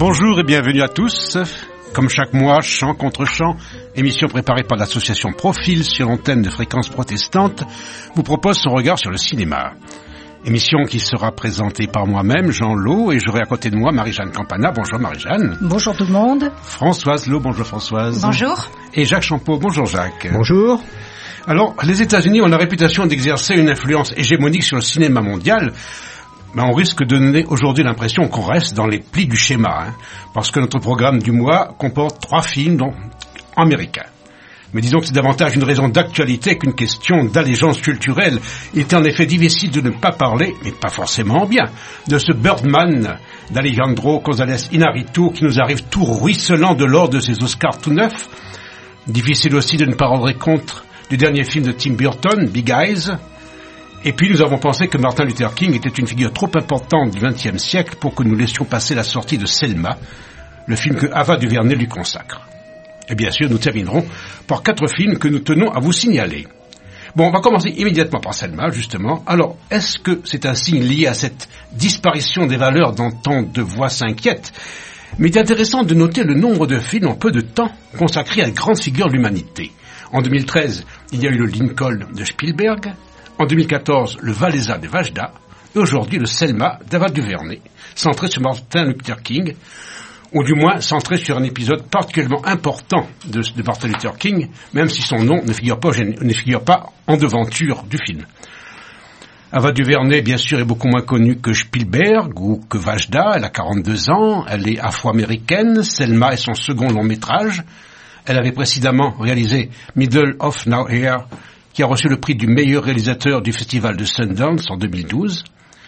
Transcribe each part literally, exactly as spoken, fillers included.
Bonjour et bienvenue à tous. Comme chaque mois, Chant contre Chant, émission préparée par l'association Profil sur l'antenne de Fréquences Protestantes, vous propose son regard sur le cinéma. Émission qui sera présentée par moi-même, Jean Lot, et j'aurai à côté de moi Marie-Jeanne Campana. Bonjour Marie-Jeanne. Bonjour tout le monde. Françoise Lot, bonjour Françoise. Bonjour. Et Jacques Champeau, bonjour Jacques. Bonjour. Alors, les États-Unis ont la réputation d'exercer une influence hégémonique sur le cinéma mondial. Ben, on risque de donner aujourd'hui l'impression qu'on reste dans les plis du schéma, hein, parce que notre programme du mois comporte trois films dont, américains. Mais disons que c'est davantage une raison d'actualité qu'une question d'allégeance culturelle. Il est en effet difficile de ne pas parler, mais pas forcément bien, de ce Birdman d'Alejandro González Iñárritu qui nous arrive tout ruisselant de l'or de ses Oscars tout neufs. Difficile aussi de ne pas rendre compte du dernier film de Tim Burton, Big Eyes. Et puis nous avons pensé que Martin Luther King était une figure trop importante du vingtième siècle pour que nous laissions passer la sortie de Selma, le film que Ava DuVernay lui consacre. Et bien sûr, nous terminerons par quatre films que nous tenons à vous signaler. Bon, on va commencer immédiatement par Selma, justement. Alors, est-ce que c'est un signe lié à cette disparition des valeurs dont tant de voix s'inquiètent ? Mais il est intéressant de noter le nombre de films en peu de temps consacrés à de grandes figures de l'humanité. En deux mille treize, il y a eu le Lincoln de Spielberg. En deux mille quatorze, le Valéza de Vajda, et aujourd'hui le Selma d'Ava DuVernay, centré sur Martin Luther King, ou du moins centré sur un épisode particulièrement important de, de Martin Luther King, même si son nom ne figure pas, ne figure pas en devanture du film. Ava DuVernay, bien sûr, est beaucoup moins connue que Spielberg ou que Vajda. Elle a quarante-deux ans, elle est afro-américaine. Selma est son second long métrage. Elle avait précédemment réalisé Middle of Nowhere, qui a reçu le prix du meilleur réalisateur du festival de Sundance en deux mille douze.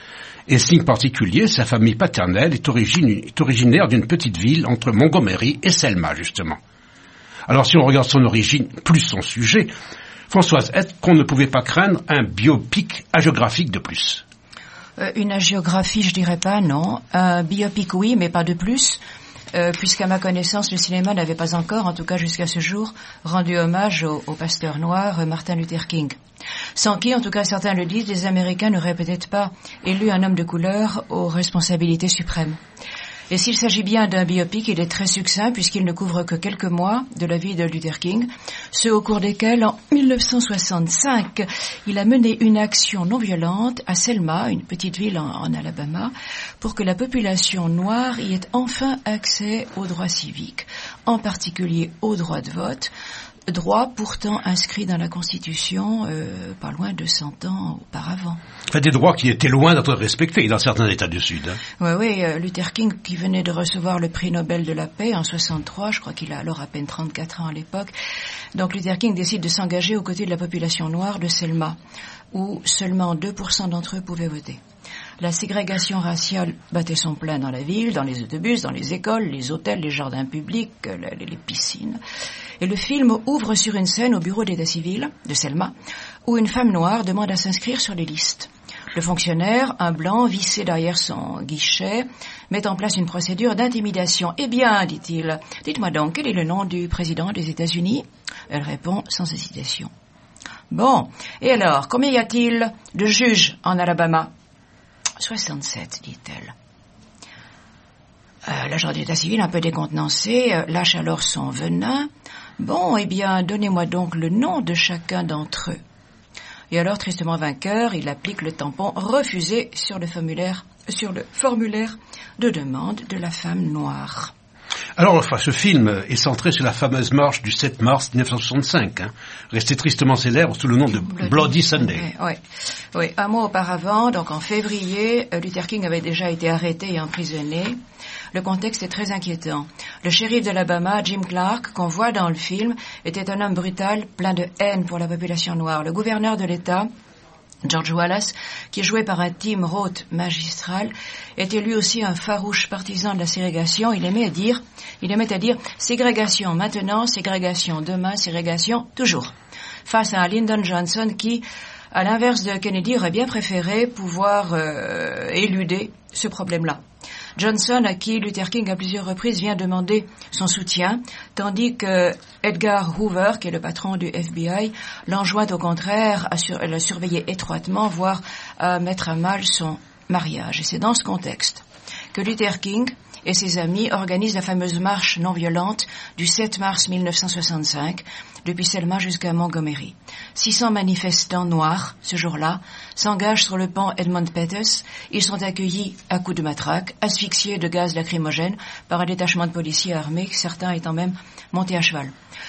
Et signe particulier, sa famille paternelle est, origine, est originaire d'une petite ville entre Montgomery et Selma, justement. Alors si on regarde son origine plus son sujet, Françoise, est-ce qu'on ne pouvait pas craindre un biopic hagiographique de plus ? euh, Une hagiographie, je dirais pas, non. Un biopic, oui, mais pas de plus. Euh, puisqu'à ma connaissance, le cinéma n'avait pas encore, en tout cas jusqu'à ce jour, rendu hommage au, au pasteur noir euh, Martin Luther King. Sans qui, en tout cas certains le disent, les Américains n'auraient peut-être pas élu un homme de couleur aux responsabilités suprêmes. Et s'il s'agit bien d'un biopic, il est très succinct puisqu'il ne couvre que quelques mois de la vie de Luther King, ceux au cours desquels, en mille neuf cent soixante-cinq, il a mené une action non violente à Selma, une petite ville en, en Alabama, pour que la population noire y ait enfin accès aux droits civiques, en particulier au droit de vote, droit pourtant inscrit dans la Constitution euh, pas loin de cent ans auparavant. Enfin, des droits qui étaient loin d'être respectés dans certains États du Sud. Hein. Oui, oui, euh, Luther King, qui venait de recevoir le prix Nobel de la paix en soixante-trois, je crois qu'il a alors à peine trente-quatre ans à l'époque. Donc Luther King décide de s'engager aux côtés de la population noire de Selma, où seulement deux pour cent d'entre eux pouvaient voter. La ségrégation raciale battait son plein dans la ville, dans les autobus, dans les écoles, les hôtels, les jardins publics, les, les piscines. Et le film ouvre sur une scène au bureau d'état civil de Selma, où une femme noire demande à s'inscrire sur les listes. Le fonctionnaire, un blanc vissé derrière son guichet, met en place une procédure d'intimidation. « Eh bien, dit-il, dites-moi donc, quel est le nom du président des États-Unis » Elle répond sans hésitation. « Bon, et alors, combien y a-t-il de juges en Alabama ?»« soixante-sept, dit-elle. Euh, l'agent d'état civil, un peu décontenancé, euh, lâche alors son venin. « Bon, eh bien, donnez-moi donc le nom de chacun d'entre eux. » Et alors, tristement vainqueur, il applique le tampon refusé sur le formulaire, sur le formulaire de demande de la femme noire. Alors, enfin, ce film est centré sur la fameuse marche du sept mars mille neuf cent soixante-cinq, hein, restée tristement célèbre sous le nom de Bloody, Bloody Sunday. Oui, oui. Un mois auparavant, donc en février, Luther King avait déjà été arrêté et emprisonné. Le contexte est très inquiétant. Le shérif d'Alabama, Jim Clark, qu'on voit dans le film, était un homme brutal, plein de haine pour la population noire. Le gouverneur de l'État, George Wallace, qui est joué par un Tim Roth magistral, était lui aussi un farouche partisan de la ségrégation. Il aimait à dire, il aimait à dire, ségrégation maintenant, ségrégation demain, ségrégation toujours. Face à Lyndon Johnson qui, à l'inverse de Kennedy, aurait bien préféré pouvoir euh, éluder ce problème-là. Johnson, à qui Luther King à plusieurs reprises vient demander son soutien, tandis que Edgar Hoover, qui est le patron du F B I, l'enjoint au contraire à sur- le surveiller étroitement, voire à mettre à mal son mariage. Et c'est dans ce contexte que Luther King et ses amis organisent la fameuse marche non violente du sept mars mille neuf cent soixante-cinq, depuis Selma jusqu'à Montgomery. six cents manifestants noirs, ce jour-là, s'engagent sur le pont Edmund Pettus. Ils sont accueillis à coups de matraque, asphyxiés de gaz lacrymogène par un détachement de policiers armés, certains étant même montés à cheval.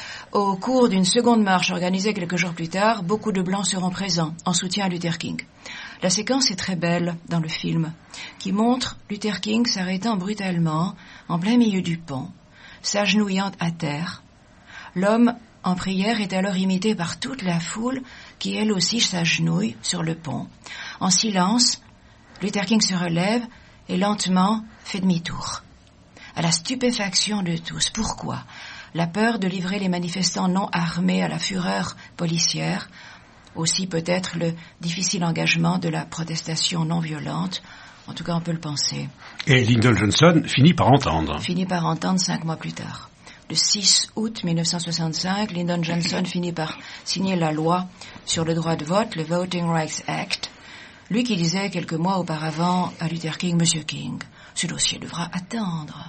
Au cours d'une seconde marche organisée quelques jours plus tard, beaucoup de Blancs seront présents en soutien à Luther King. La séquence est très belle dans le film, qui montre Luther King s'arrêtant brutalement en plein milieu du pont, s'agenouillant à terre. L'homme en prière est alors imité par toute la foule qui elle aussi s'agenouille sur le pont. En silence, Luther King se relève et lentement fait demi-tour. À la stupéfaction de tous. Pourquoi ? La peur de livrer les manifestants non armés à la fureur policière, aussi peut-être le difficile engagement de la protestation non violente, en tout cas on peut le penser. Et Lyndon Johnson finit par entendre. Finit par entendre cinq mois plus tard. Le six août mille neuf cent soixante-cinq, Lyndon Johnson finit par signer la loi sur le droit de vote, le Voting Rights Act, lui qui disait quelques mois auparavant à Luther King, Monsieur King, ce dossier devra attendre.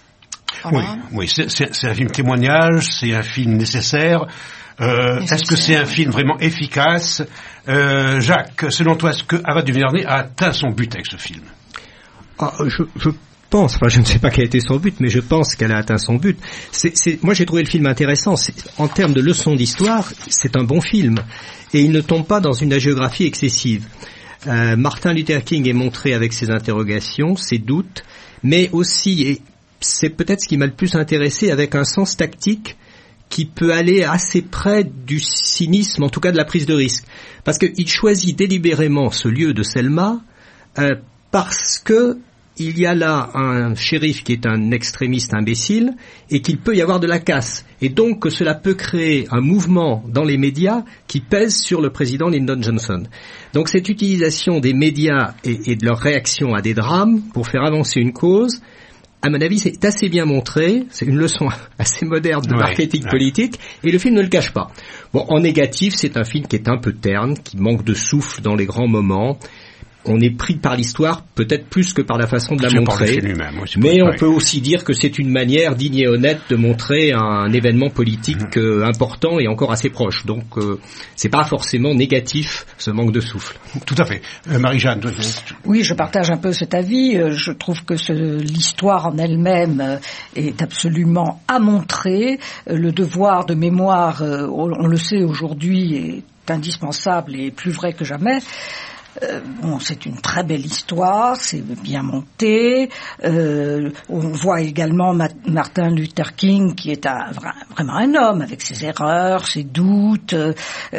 Voilà. Oui, oui c'est, c'est, c'est un film témoignage, c'est un film nécessaire. Euh, nécessaire. Est-ce que c'est un film vraiment efficace ? euh, Jacques, selon toi, est-ce que Ava DuVernay a atteint son but avec ce film ? ah, je, je pense, enfin je ne sais pas quel a été son but, mais je pense qu'elle a atteint son but. C'est, c'est, moi j'ai trouvé le film intéressant. C'est, en termes de leçon d'histoire, c'est un bon film. Et il ne tombe pas dans une hagiographie excessive. Euh, Martin Luther King est montré avec ses interrogations, ses doutes, mais aussi... Et, c'est peut-être ce qui m'a le plus intéressé, avec un sens tactique qui peut aller assez près du cynisme, en tout cas de la prise de risque. Parce qu'il choisit délibérément ce lieu de Selma euh, parce que il y a là un shérif qui est un extrémiste imbécile et qu'il peut y avoir de la casse. Et donc que cela peut créer un mouvement dans les médias qui pèse sur le président Lyndon Johnson. Donc cette utilisation des médias et, et de leur réaction à des drames pour faire avancer une cause, à mon avis, c'est assez bien montré. C'est une leçon assez moderne de ouais, marketing ouais. politique, et le film ne le cache pas. Bon, en négatif, c'est un film qui est un peu terne, qui manque de souffle dans les grands moments. On est pris par l'histoire, peut-être plus que par la façon de la je montrer. Mais on peut aussi dire que c'est une manière digne et honnête de montrer un événement politique mmh. euh, important et encore assez proche. Donc, euh, c'est pas forcément négatif, ce manque de souffle. Tout à fait. Euh, Marie-Jeanne. Toi, oui, je partage un peu cet avis. Je trouve que ce, l'histoire en elle-même est absolument à montrer. Le devoir de mémoire, on, on le sait aujourd'hui, est indispensable et plus vrai que jamais. Euh, bon, c'est une très belle histoire, c'est bien monté. Euh, on voit également Ma- Martin Luther King, qui est un, vraiment un homme, avec ses erreurs, ses doutes, euh,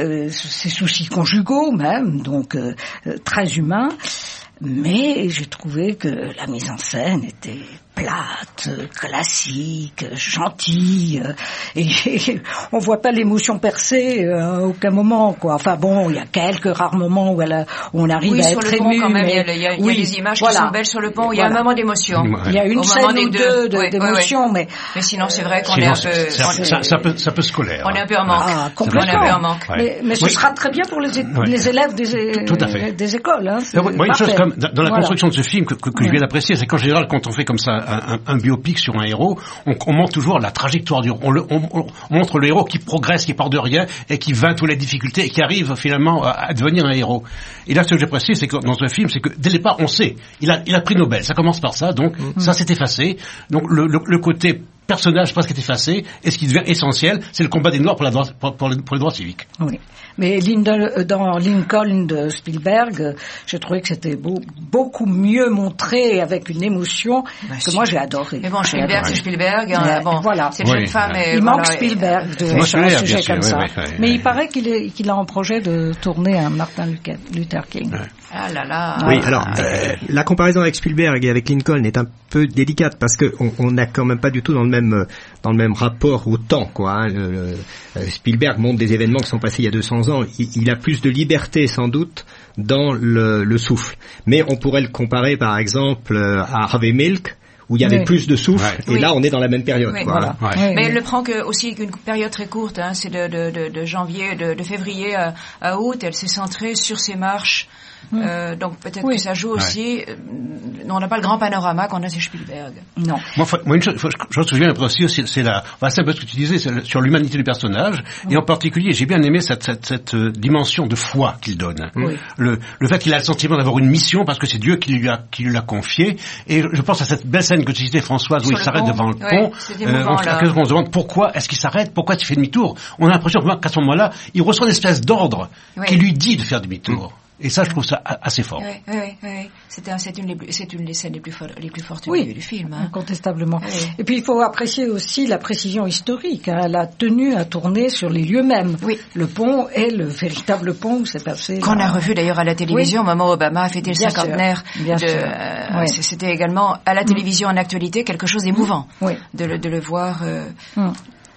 ses soucis conjugaux même, donc euh, très humain. Mais j'ai trouvé que la mise en scène était plate, classique, gentille, et, et on voit pas l'émotion percer à aucun moment, quoi. Enfin bon, il y a quelques rares moments où, elle a, où on arrive oui, à être ému. Quand même, mais... il y a, il y a, oui, il y a des images voilà. qui sont belles sur le pont, il y a voilà. un moment d'émotion. Il y a une Au scène ou deux, deux de, oui, d'émotion, oui, oui. mais... Mais sinon, c'est vrai qu'on sinon, est un peu... Ça, est... ça, ça, peut, ça peut scolaire. On est un peu en manque. Ah, complètement. On est un peu en manque. Ouais. Mais, mais ce oui. sera très bien pour les, é- ouais. les élèves des, Tout à fait. des écoles. Hein, moi, une chose comme, dans, dans la voilà. construction de ce film que, que, que ouais. je viens d'apprécier, c'est qu'en général, quand on fait comme ça un, un, un biopic sur un héros, on, on montre toujours la trajectoire du héros. On, le, on, on montre le héros qui progresse, qui part de rien et qui vainc toutes les difficultés et qui arrive finalement à, à devenir un héros. Et là, ce que j'apprécie, c'est que dans ce film, c'est que dès le départ, on sait, il a, il a pris Nobel. Ça commence par ça, donc mmh. ça s'est effacé. Donc le, le, le côté personnage presque est effacé, et ce qui devient essentiel, c'est le combat des Noirs pour, la droit, pour, pour, les, pour les droits civiques. Oui. Mais Lyndon, dans Lincoln de Spielberg, j'ai trouvé que c'était beau, beaucoup mieux montré avec une émotion bah, que moi j'ai adoré. Mais bon, Spielberg, c'est Spielberg. Hein, mais, bon, voilà. Cette jeune oui, femme. Ouais. Et il voilà, manque Spielberg de moi, sur un sujet sûr, comme oui, ça. oui, oui, oui, mais oui. il paraît qu'il, est, qu'il a en projet de tourner un Martin Luther King. Ouais. Ah là là. Oui, alors euh, la comparaison avec Spielberg et avec Lincoln est un peu délicate parce que on, on n'a quand même pas du tout dans le même dans le même rapport au temps, quoi. Hein. Le, le, Spielberg montre des événements qui sont passés il y a deux cents ans. Il, il a plus de liberté sans doute dans le, le souffle. Mais on pourrait le comparer par exemple à Harvey Milk, où il y avait oui. plus de souffle, ouais. et oui. là on est dans la même période. Oui, quoi, voilà. ouais. Mais elle ne prend que aussi qu'une période très courte, hein, c'est de, de, de, de janvier, de, de février à, à août. Elle s'est centrée sur ses marches Mmh. Euh, donc peut-être oui. que ça joue aussi. Ouais. Euh, on n'a pas le grand panorama qu'on a chez Spielberg. Non. Moi, moi une chose, je me souviens aussi, c'est, c'est la, enfin, c'est un peu ce que tu disais, c'est le, sur l'humanité du personnage, mmh. et en particulier, j'ai bien aimé cette, cette, cette euh, dimension de foi qu'il donne. Oui. Le, le fait qu'il a le sentiment d'avoir une mission parce que c'est Dieu qui lui a, qui lui l'a confié. Et je pense à cette belle scène que tu citais, Françoise, où il s'arrête pont. devant le ouais, pont. Euh, on, on se demande pourquoi est-ce qu'il s'arrête, pourquoi il fait demi-tour. On a l'impression qu'à ce moment-là, il reçoit une espèce d'ordre oui. qui lui dit de faire demi-tour. Mmh. Et ça, je trouve ça assez fort. Oui, oui, oui. oui. C'est, un, c'est, une, c'est une des scènes les plus, for- les plus fortes oui, du, du film. Hein. Incontestablement. Oui. Et puis, il faut apprécier aussi la précision historique. Hein. Elle a tenu à tourner sur les lieux mêmes. Oui. Le pont est le véritable pont où c'est passé. Qu'on a revu d'ailleurs à la télévision oui. au moment où Obama a fêté le Bien cinquantenaire. Bien de, sûr. Euh, oui. C'était également à la télévision en actualité quelque chose d'émouvant oui. de, le, de le voir. Euh... Mm.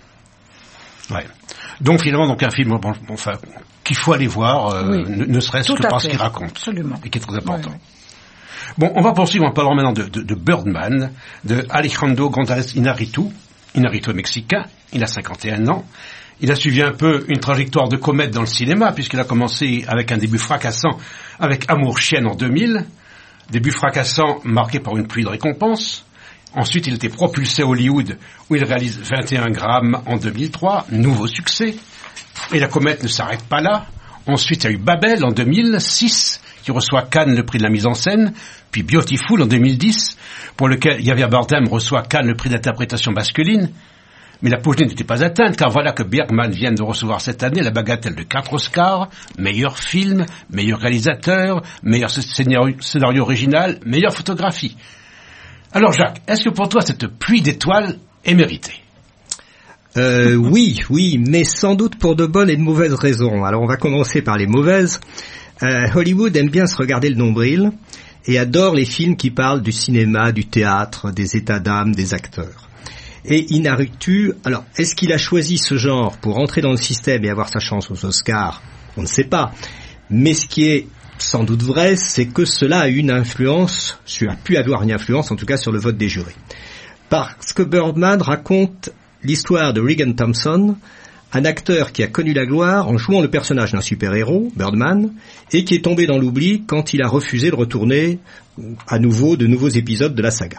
Ouais. Donc finalement, donc un film, bon, enfin, qu'il faut aller voir, euh, oui. ne, ne serait-ce Tout que parce fait. qu'il raconte, Absolument. et qui est très important. Oui, oui. Bon, on va poursuivre en parlant maintenant de, de, de Birdman, de Alejandro González Iñárritu. Iñárritu est mexicain, il a cinquante et un ans. Il a suivi un peu une trajectoire de comète dans le cinéma, puisqu'il a commencé avec un début fracassant avec Amour Chienne en deux mille. Début fracassant marqué par une pluie de récompenses. Ensuite, il était propulsé à Hollywood, où il réalise vingt et un grammes en deux mille trois, nouveau succès. Et la comète ne s'arrête pas là. Ensuite, il y a eu Babel en deux mille six, qui reçoit Cannes le prix de la mise en scène, puis Beautiful en deux mille dix, pour lequel Javier Bardem reçoit Cannes le prix d'interprétation masculine. Mais l'apogée n'était pas atteinte, car voilà que Bergman vient de recevoir cette année la bagatelle de quatre Oscars, meilleur film, meilleur réalisateur, meilleur scénario, scénario original, meilleure photographie. Alors Jacques, est-ce que pour toi cette pluie d'étoiles est méritée ? Euh, oui, oui, mais sans doute pour de bonnes et de mauvaises raisons. Alors on va commencer par les mauvaises. Euh, Hollywood aime bien se regarder le nombril et adore les films qui parlent du cinéma, du théâtre, des états d'âme, des acteurs. Et Iñárritu, alors est-ce qu'il a choisi ce genre pour entrer dans le système et avoir sa chance aux Oscars ? On ne sait pas. Mais ce qui est sans doute vrai, c'est que cela a eu une influence, a pu avoir une influence en tout cas sur le vote des jurés. Parce que Birdman raconte l'histoire de Regan Thompson, un acteur qui a connu la gloire en jouant le personnage d'un super-héros, Birdman, et qui est tombé dans l'oubli quand il a refusé de retourner à nouveau de nouveaux épisodes de la saga.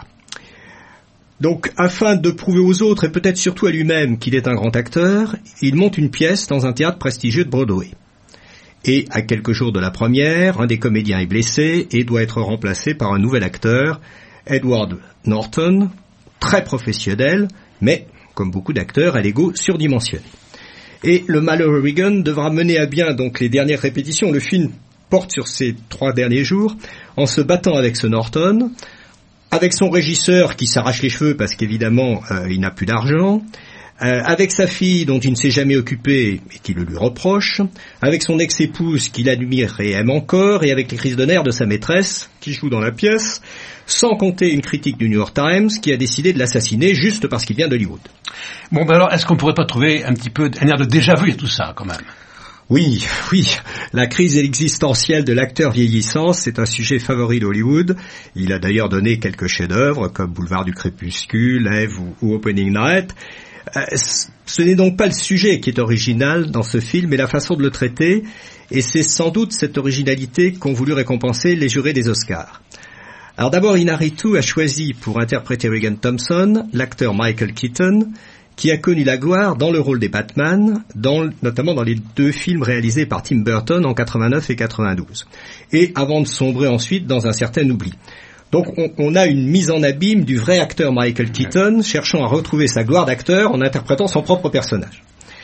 Donc, afin de prouver aux autres, et peut-être surtout à lui-même, qu'il est un grand acteur, il monte une pièce dans un théâtre prestigieux de Broadway. Et, à quelques jours de la première, un des comédiens est blessé et doit être remplacé par un nouvel acteur, Edward Norton, très professionnel, mais, comme beaucoup d'acteurs, à l'ego surdimensionné. Et le malheureux Regan devra mener à bien donc les dernières répétitions. Le film porte sur ces trois derniers jours, en se battant avec ce Norton, avec son régisseur qui s'arrache les cheveux parce qu'évidemment euh, il n'a plus d'argent, euh, avec sa fille dont il ne s'est jamais occupé et qui le lui reproche, avec son ex-épouse qu'il admire et aime encore, et avec les crises de nerfs de sa maîtresse qui joue dans la pièce, sans compter une critique du New York Times qui a décidé de l'assassiner juste parce qu'il vient d'Hollywood. Bon ben alors, est-ce qu'on pourrait pas trouver un petit peu un air de déjà-vu et tout ça quand même ? Oui, oui, la crise existentielle de l'acteur vieillissant, c'est un sujet favori d'Hollywood. Il a d'ailleurs donné quelques chefs-d'œuvre comme Boulevard du Crépuscule, Eve ou, ou Opening Night. Euh, ce n'est donc pas le sujet qui est original dans ce film, mais la façon de le traiter, et c'est sans doute cette originalité qu'ont voulu récompenser les jurés des Oscars. Alors d'abord, Iñárritu a choisi pour interpréter Regan Thompson l'acteur Michael Keaton, qui a connu la gloire dans le rôle des Batman, dans, notamment dans les deux films réalisés par Tim Burton en quatre-vingt-neuf et quatre-vingt-douze, et avant de sombrer ensuite dans un certain oubli. Donc on, on a une mise en abîme du vrai acteur Michael Keaton, cherchant à retrouver sa gloire d'acteur en interprétant son propre personnage.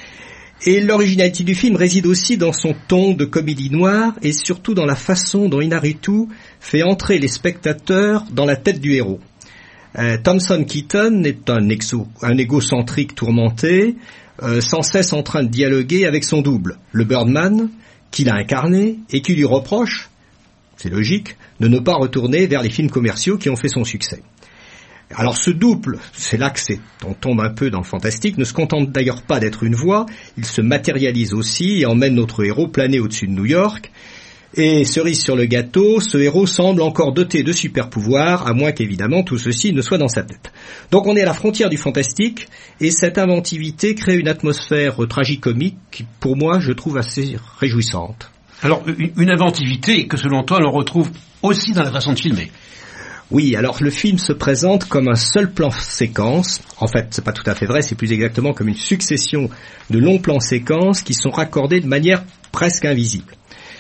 Et l'originalité du film réside aussi dans son ton de comédie noire, et surtout dans la façon dont Iñárritu fait entrer les spectateurs dans la tête du héros. Euh, Thompson Keaton est un, exo, un égocentrique tourmenté, euh, sans cesse en train de dialoguer avec son double, le Birdman, qu'il a incarné et qui lui reproche, c'est logique, de ne pas retourner vers les films commerciaux qui ont fait son succès. Alors ce double, c'est là que c'est, on tombe un peu dans le fantastique, ne se contente d'ailleurs pas d'être une voix, il se matérialise aussi et emmène notre héros planer au-dessus de New York. Et cerise sur le gâteau, ce héros semble encore doté de super pouvoirs, à moins qu'évidemment tout ceci ne soit dans sa tête. Donc on est à la frontière du fantastique, et cette inventivité crée une atmosphère tragicomique qui, pour moi, je trouve assez réjouissante. Alors, une inventivité que selon toi, l'on retrouve aussi dans la façon de filmer. Oui, alors le film se présente comme un seul plan séquence. En fait, c'est pas tout à fait vrai, c'est plus exactement comme une succession de longs plans séquences qui sont raccordés de manière presque invisible.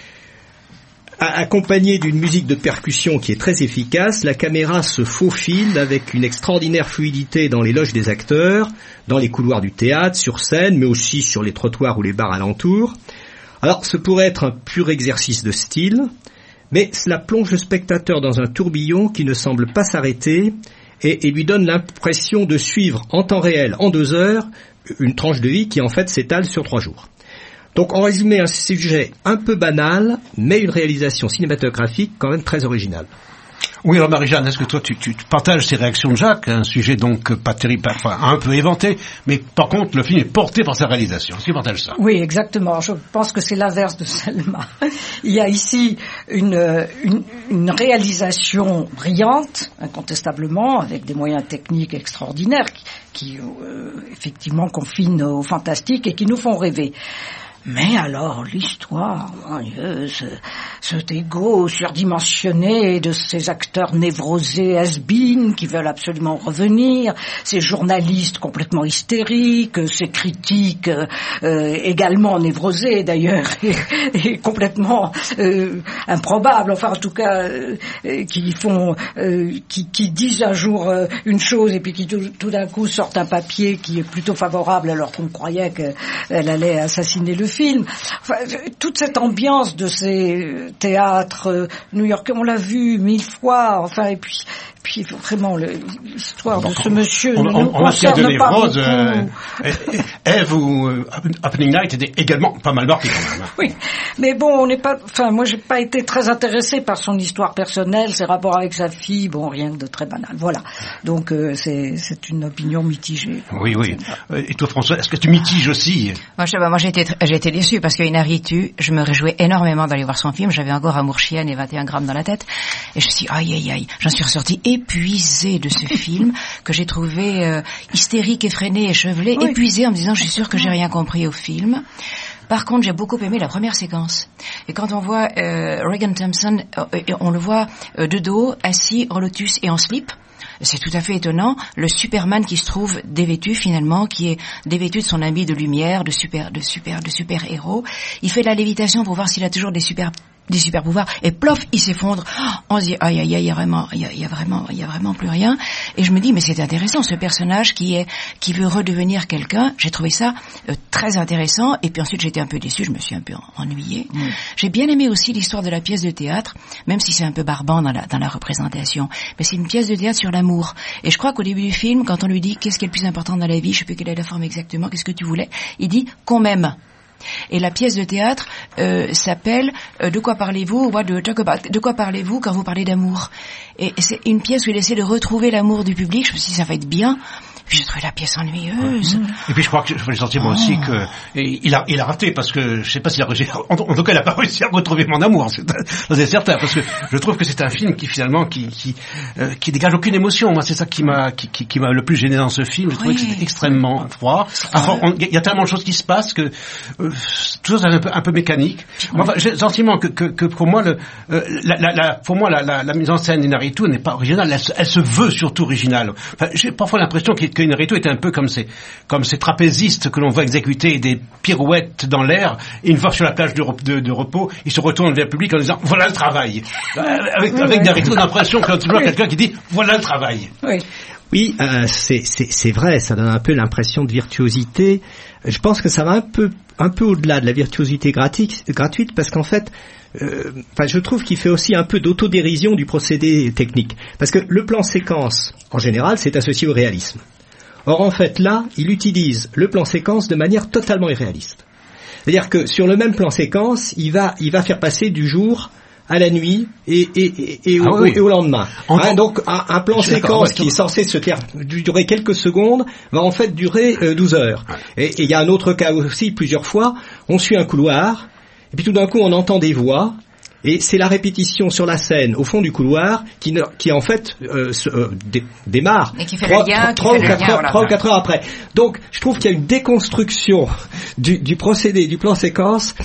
Accompagné d'une musique de percussion qui est très efficace, la caméra se faufile avec une extraordinaire fluidité dans les loges des acteurs, dans les couloirs du théâtre, sur scène, mais aussi sur les trottoirs ou les bars alentours. Alors, ce pourrait être un pur exercice de style, mais cela plonge le spectateur dans un tourbillon qui ne semble pas s'arrêter et, et lui donne l'impression de suivre en temps réel, en deux heures, une tranche de vie qui en fait s'étale sur trois jours. Donc en résumé, un sujet un peu banal, mais une réalisation cinématographique quand même très originale. Oui, alors Marie-Jeanne, est-ce que toi tu, tu partages ces réactions de Jacques, un sujet donc pas terrible, enfin un peu éventé, mais par contre le film est porté par sa réalisation. Est-ce qu'il partage ça? Oui, exactement. Je pense que c'est l'inverse de Selma. Il y a ici une, une, une réalisation brillante, incontestablement, avec des moyens techniques extraordinaires qui, qui euh, effectivement confinent au fantastique et qui nous font rêver. Mais alors, l'histoire, mon Dieu, ce, cet égo surdimensionné de ces acteurs névrosés has-been qui veulent absolument revenir, ces journalistes complètement hystériques, ces critiques euh, également névrosés d'ailleurs, et, et complètement euh, improbables, enfin en tout cas, euh, qui font, euh, qui, qui disent un jour euh, une chose et puis qui tout, tout d'un coup sortent un papier qui est plutôt favorable alors qu'on croyait qu'elle allait assassiner le film. Enfin, toute cette ambiance de ces théâtres euh, new-yorkais, on l'a vu mille fois, enfin, et puis, puis vraiment, le, l'histoire bon, de ce monsieur on, ne on, nous on concerne de pas Rose, beaucoup. Euh, Eve ou euh, Happening Night était également pas mal marqué quand même. Oui, mais bon, on n'est pas, enfin, moi j'ai pas été très intéressé par son histoire personnelle, ses rapports avec sa fille, bon, rien de très banal, voilà. Donc euh, c'est, c'est une opinion mitigée. Oui, oui. Et toi, François, est-ce que tu mitiges aussi? Moi, je, bah, moi j'ai été, j'ai été déçue parce que Inarritu, je me réjouis énormément d'aller voir son film. J'avais encore Amour chienne et vingt et un grammes dans la tête, et je me suis dit, aïe aïe aïe, j'en suis ressortie épuisée de ce film que j'ai trouvé euh, hystérique, effréné, échevelé, oui. épuisée en me disant, je suis sûre que j'ai rien compris au film. Par contre, j'ai beaucoup aimé la première séquence. Et quand on voit euh, Regan Thompson, euh, on le voit euh, de dos, assis en lotus et en slip. C'est tout à fait étonnant, le Superman qui se trouve dévêtu finalement, qui est dévêtu de son habit de lumière, de super, de super, de super héros. Il fait la lévitation pour voir s'il a toujours des super, des super pouvoirs, et plof, il s'effondre. On se dit aïe aïe aïe, il y a vraiment, il y a, il y a vraiment, il y a vraiment plus rien. Et je me dis mais c'est intéressant ce personnage qui est, qui veut redevenir quelqu'un. J'ai trouvé ça euh, très intéressant. Et puis ensuite j'étais un peu déçue, je me suis un peu ennuyée. Mmh. J'ai bien aimé aussi l'histoire de la pièce de théâtre, même si c'est un peu barbant dans la, dans la représentation. Mais c'est une pièce de théâtre sur l'amour. Et je crois qu'au début du film, quand on lui dit qu'est-ce qui est le plus important dans la vie, je sais plus quelle est la forme exactement, qu'est-ce que tu voulais, il dit qu'on m'aime. Et la pièce de théâtre euh, s'appelle euh, De quoi parlez-vous? What do you talk about? De quoi parlez-vous quand vous parlez d'amour? Et, et c'est une pièce où il essaie de retrouver l'amour du public. Je me suis dit ça va être bien. Puis j'ai trouvé la pièce ennuyeuse. Et puis je crois que je le sentiment oh. aussi que et il a il a raté parce que je sais pas s'il a réussi. En, en tout cas, il a pas réussi à retrouver mon amour. C'est, c'est certain parce que je trouve que c'est un film qui finalement qui qui euh, qui dégage aucune émotion. Moi, c'est ça qui m'a qui qui, qui m'a le plus gêné dans ce film. Je trouvais oui. que c'était extrêmement froid. Enfin, il y a tellement de choses qui se passent que euh, tout ça c'est un peu un peu mécanique. Oui. Enfin, j'ai le sentiment que que, que pour moi le euh, la, la, la pour moi la, la, la mise en scène d'Inarritu n'est pas originale. Elle, elle se veut surtout originale. Enfin, j'ai parfois l'impression qu'il qu'Inarritu est un peu comme ces, comme ces trapézistes que l'on voit exécuter des pirouettes dans l'air, et une fois sur la plage de, de, de repos, ils se retournent vers le public en disant voilà le travail. Avec, oui, avec oui. Inarritu, on a l'impression qu'il y a toujours oui. quelqu'un qui dit voilà le travail. Oui. Oui, euh, c'est, c'est, c'est vrai, ça donne un peu l'impression de virtuosité. Je pense que ça va un peu, un peu au-delà de la virtuosité gratuite, gratuite parce qu'en fait, euh, enfin, je trouve qu'il fait aussi un peu d'autodérision du procédé technique. Parce que le plan séquence, en général, c'est associé au réalisme. Or, en fait, là, il utilise le plan séquence de manière totalement irréaliste. C'est-à-dire que sur le même plan séquence, il va, il va faire passer du jour à la nuit et, et, et, et, ah au, oui. et au lendemain. Hein, donc, un, un plan séquence qui est censé se faire durer quelques secondes va en fait durer euh, douze heures. Ouais. Et il y a un autre cas aussi, plusieurs fois, on suit un couloir, et puis tout d'un coup, on entend des voix. Et c'est la répétition sur la scène, au fond du couloir, qui, ne, qui en fait euh, se, euh, dé, démarre et qui fait trois, le lien, trois, qui fait le lien, heures, trois ou quatre heures après. Donc, je trouve qu'il y a une déconstruction du, du procédé, du plan séquence,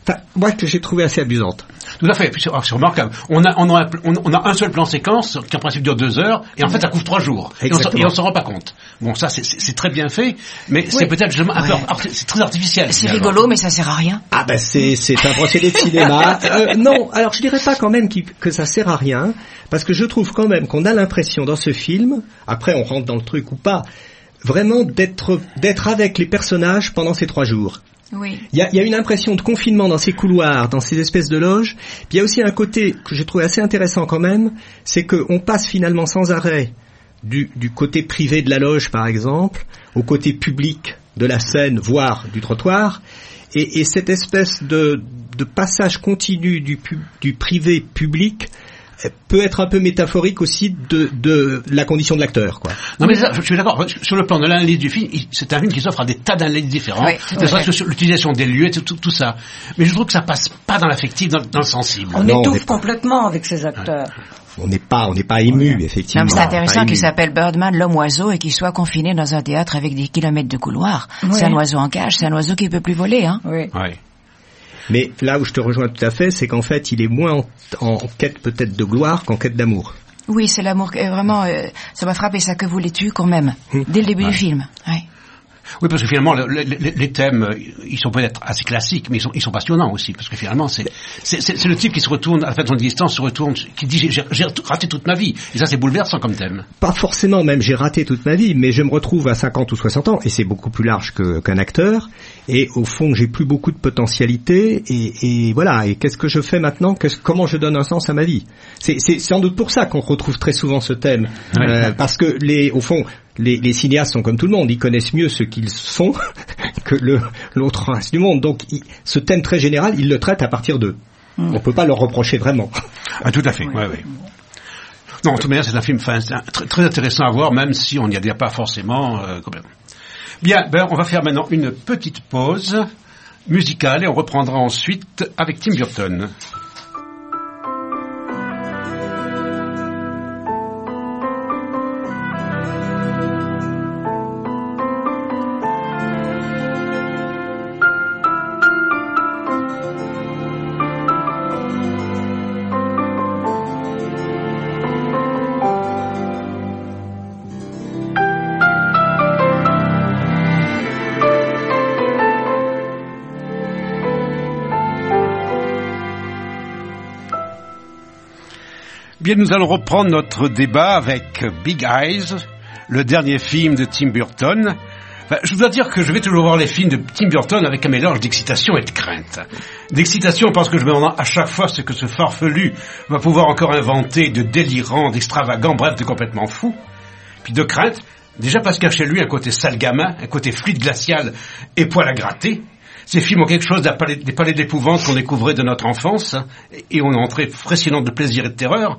Enfin, moi, que j'ai trouvé assez amusante. Tout à fait, c'est, c'est remarquable. On a, on, a, on a un seul plan séquence qui en principe dure deux heures, et en fait ça couvre trois jours. Et on, et on s'en rend pas compte. Bon, ça c'est, c'est, c'est très bien fait, mais oui. c'est peut-être un peu, ouais. c'est très artificiel. C'est rigolo, alors. Mais ça sert à rien. Ah ben c'est, c'est un procédé de cinéma. euh, non, alors je dirais pas quand même que ça sert à rien, parce que je trouve quand même qu'on a l'impression dans ce film, après on rentre dans le truc ou pas, vraiment d'être, d'être avec les personnages pendant ces trois jours. Oui. Il y a, il y a une impression de confinement dans ces couloirs, dans ces espèces de loges. Puis il y a aussi un côté que j'ai trouvé assez intéressant quand même, c'est qu'on passe finalement sans arrêt du, du côté privé de la loge, par exemple, au côté public de la scène, voire du trottoir. Et, et cette espèce de, de passage continu du, pub, du privé public peut être un peu métaphorique aussi de, de la condition de l'acteur, quoi. Non, mais ça, je suis d'accord. Sur le plan de l'analyse du film, c'est un film qui s'offre à des tas d'analyses différentes. Oui, c'est vrai que sur l'utilisation des lieux et tout, tout, tout ça. Mais je trouve que ça passe pas dans l'affectif, dans, dans le sensible. On non, étouffe on complètement avec ces acteurs. On n'est pas, on n'est pas ému, effectivement. Non, mais c'est intéressant qu'il s'appelle Birdman, l'homme oiseau, et qu'il soit confiné dans un théâtre avec des kilomètres de couloirs. Oui. C'est un oiseau en cage, c'est un oiseau qui ne peut plus voler, hein. Oui. Oui. Mais là où je te rejoins tout à fait, c'est qu'en fait, il est moins en, en quête peut-être de gloire qu'en quête d'amour. Oui, c'est l'amour. Euh, vraiment, euh, ça m'a frappé, ça que voulais-tu quand même, hum. dès le début ouais. du film. Ouais. Oui, parce que finalement, le, le, les, les thèmes, ils sont peut-être assez classiques, mais ils sont, ils sont passionnants aussi, parce que finalement, c'est, c'est, c'est, c'est le type qui se retourne, à la fin de son existence, se retourne, qui dit, j'ai, j'ai raté toute ma vie. Et ça, c'est bouleversant comme thème. Pas forcément même, j'ai raté toute ma vie, mais je me retrouve à cinquante ou soixante ans, et c'est beaucoup plus large que, qu'un acteur, et au fond, j'ai plus beaucoup de potentialité, et, et voilà, et qu'est-ce que je fais maintenant, qu'est-ce, comment je donne un sens à ma vie? C'est, c'est sans doute pour ça qu'on retrouve très souvent ce thème, oui. euh, parce que les, au fond, Les, les cinéastes sont comme tout le monde, ils connaissent mieux ce qu'ils font que le, l'autre reste du monde. Donc, il, ce thème très général, ils le traitent à partir d'eux. Mmh. On ne peut pas leur reprocher vraiment. Ah, tout à fait, oui, oui. Ouais. Non, en tout cas, c'est un film fin, c'est un, très, très intéressant à voir, même si on n'y adhère pas forcément. Euh, quand même. Bien, ben, on va faire maintenant une petite pause musicale et on reprendra ensuite avec Tim Burton. Bien, nous allons reprendre notre débat avec Big Eyes, le dernier film de Tim Burton. Enfin, je dois dire que je vais toujours voir les films de Tim Burton avec un mélange d'excitation et de crainte. D'excitation parce que je me demande à chaque fois ce que ce farfelu va pouvoir encore inventer de délirant, d'extravagant, bref, de complètement fou. Puis de crainte, déjà parce qu'il y a chez lui un côté sale gamin, un côté fluide glacial et poil à gratter. Ces films ont quelque chose des palais, des palais d'épouvante qu'on découvrait de notre enfance, hein, et on est entré frissonnant de plaisir et de terreur.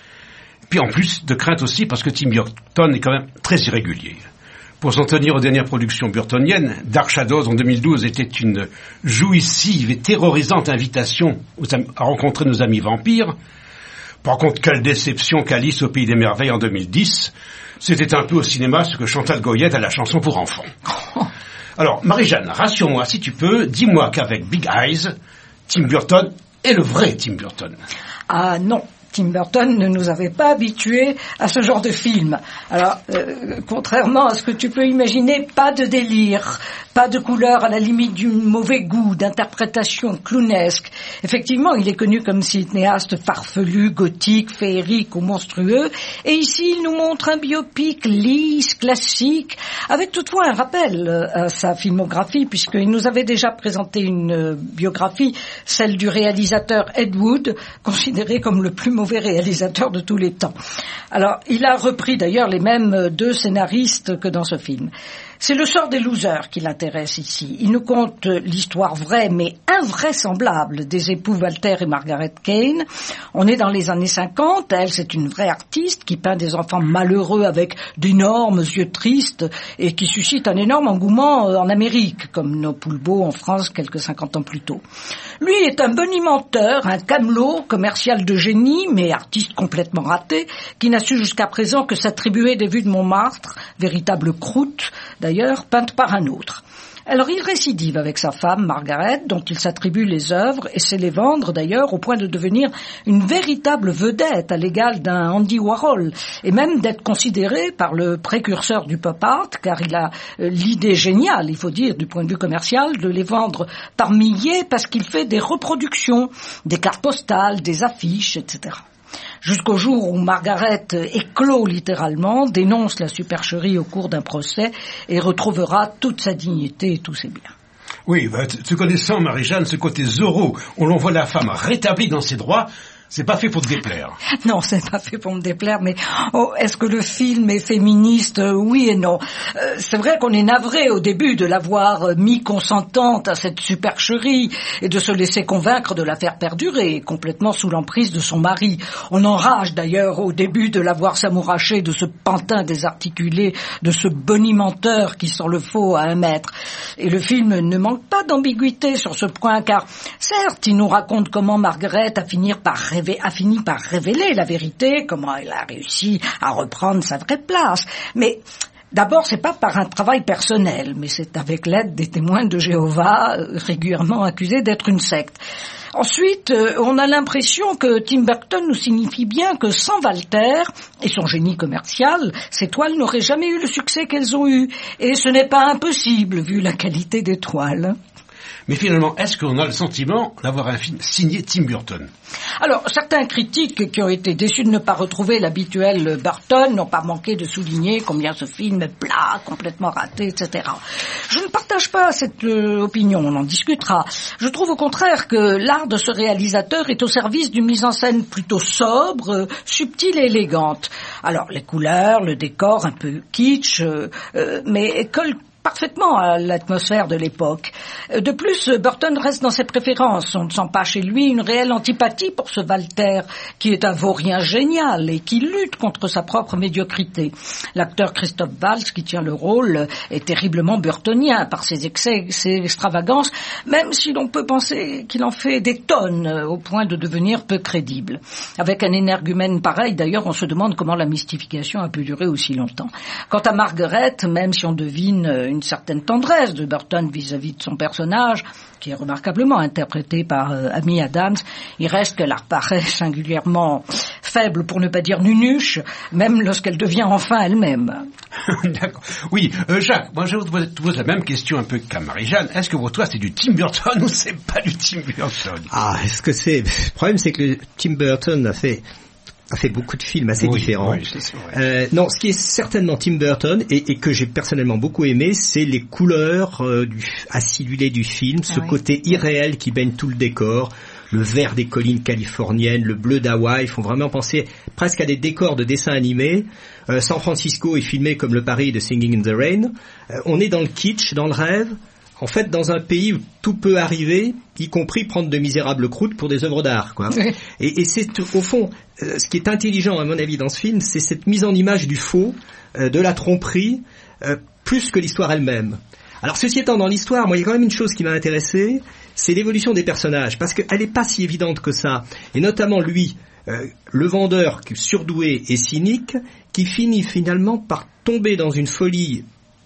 Puis en plus de crainte aussi, parce que Tim Burton est quand même très irrégulier. Pour s'en tenir aux dernières productions burtoniennes, Dark Shadows en deux mille douze était une jouissive et terrorisante invitation à rencontrer nos amis vampires. Par contre, quelle déception qu'Alice au Pays des Merveilles en deux mille dix. C'était un peu au cinéma ce que Chantal Goyette à la chanson pour enfants. Alors, Marie-Jeanne, rassure-moi si tu peux, dis-moi qu'avec Big Eyes, Tim Burton est le vrai Tim Burton. Ah non, Tim Burton ne nous avait pas habitués à ce genre de film. Alors, euh, contrairement à ce que tu peux imaginer, pas de délire, pas de couleur à la limite du mauvais goût, d'interprétation clownesque. Effectivement, il est connu comme cinéaste farfelu, gothique, féerique ou monstrueux. Et ici, il nous montre un biopic lisse, classique, avec toutefois un rappel à sa filmographie, puisqu'il nous avait déjà présenté une biographie, celle du réalisateur Ed Wood, considéré comme le plus mauvais réalisateur de tous les temps. Alors, il a repris d'ailleurs les mêmes deux scénaristes que dans ce film. C'est le sort des losers qui l'intéresse ici. Il nous conte l'histoire vraie mais invraisemblable des époux Walter et Margaret Kane. On est dans les années cinquante. Elle, c'est une vraie artiste qui peint des enfants malheureux avec d'énormes yeux tristes et qui suscite un énorme engouement en Amérique, comme nos Poulbeau en France quelques cinquante ans plus tôt. Lui est un bonimenteur, un camelot, commercial de génie, mais artiste complètement raté, qui n'a su jusqu'à présent que s'attribuer des vues de Montmartre, véritable croûte, d'ailleurs, peinte par un autre. Alors il récidive avec sa femme, Margaret, dont il s'attribue les œuvres et sait les vendre d'ailleurs au point de devenir une véritable vedette à l'égal d'un Andy Warhol et même d'être considéré par le précurseur du pop art car il a euh, l'idée géniale, il faut dire, du point de vue commercial, de les vendre par milliers parce qu'il fait des reproductions, des cartes postales, des affiches, et cetera. Jusqu'au jour où Margaret éclot littéralement, dénonce la supercherie au cours d'un procès et retrouvera toute sa dignité et tous ses biens. Oui, bah, te connaissant, Marie-Jeanne, ce côté Zorro, où l'on voit la femme rétablie dans ses droits, c'est pas fait pour te déplaire. Non, c'est pas fait pour me déplaire, mais oh, est-ce que le film est féministe? Oui et non. Euh, c'est vrai qu'on est navré au début de l'avoir euh, mis consentante à cette supercherie et de se laisser convaincre de la faire perdurer, complètement sous l'emprise de son mari. On enrage d'ailleurs au début de l'avoir s'amouraché de ce pantin désarticulé, de ce bonimenteur qui sent le faux à un mètre. Et le film ne manque pas d'ambiguïté sur ce point, car certes, il nous raconte comment Margaret a fini par rêver a fini par révéler la vérité, comment elle a réussi à reprendre sa vraie place. Mais d'abord, c'est pas par un travail personnel, mais c'est avec l'aide des témoins de Jéhovah, euh, régulièrement accusés d'être une secte. Ensuite, euh, on a l'impression que Tim Burton nous signifie bien que sans Walter et son génie commercial, ces toiles n'auraient jamais eu le succès qu'elles ont eu. Et ce n'est pas impossible, vu la qualité des toiles. Mais finalement, est-ce qu'on a le sentiment d'avoir un film signé Tim Burton? Alors, certains critiques qui ont été déçus de ne pas retrouver l'habituel Burton n'ont pas manqué de souligner combien ce film est plat, complètement raté, et cetera. Je ne partage pas cette euh, opinion, on en discutera. Je trouve au contraire que l'art de ce réalisateur est au service d'une mise en scène plutôt sobre, euh, subtile et élégante. Alors, les couleurs, le décor un peu kitsch, euh, euh, mais colle parfaitement à l'atmosphère de l'époque. De plus, Burton reste dans ses préférences. On ne sent pas chez lui une réelle antipathie pour ce Walter, qui est un vaurien génial et qui lutte contre sa propre médiocrité. L'acteur Christophe Waltz, qui tient le rôle, est terriblement burtonien par ses excès, ses extravagances, même si l'on peut penser qu'il en fait des tonnes au point de devenir peu crédible. Avec un énergumène pareil, d'ailleurs, on se demande comment la mystification a pu durer aussi longtemps. Quant à Margaret, même si on devine une certaine tendresse de Burton vis-à-vis de son personnage, qui est remarquablement interprété par euh, Amy Adams, il reste qu'elle apparaît singulièrement faible, pour ne pas dire nunuche, même lorsqu'elle devient enfin elle-même. D'accord. Oui, euh, Jacques, moi je vous pose la même question un peu qu'à Marie-Jeanne. Est-ce que pour toi c'est du Tim Burton ou c'est pas du Tim Burton? Ah, est-ce que c'est... Le problème, c'est que le Tim Burton a fait... a fait beaucoup de films assez oui, différents. Oui, c'est vrai. Euh, non, ce qui est certainement Tim Burton et, et que j'ai personnellement beaucoup aimé, c'est les couleurs euh, du, acidulées du film, ah, ce oui. côté irréel qui baigne tout le décor, le vert des collines californiennes, le bleu d'Hawaï, font vraiment penser presque à des décors de dessins animés. Euh, San Francisco est filmé comme le Paris de Singing in the Rain. Euh, on est dans le kitsch, dans le rêve. En fait, dans un pays où tout peut arriver, y compris prendre de misérables croûtes pour des œuvres d'art, quoi. Oui. Et, et c'est, au fond, euh, ce qui est intelligent, à mon avis, dans ce film, c'est cette mise en image du faux, euh, de la tromperie, euh, plus que l'histoire elle-même. Alors, ceci étant, dans l'histoire, moi, il y a quand même une chose qui m'a intéressé, c'est l'évolution des personnages, parce qu'elle n'est pas si évidente que ça. Et notamment lui, euh, le vendeur surdoué et cynique, qui finit finalement par tomber dans une folie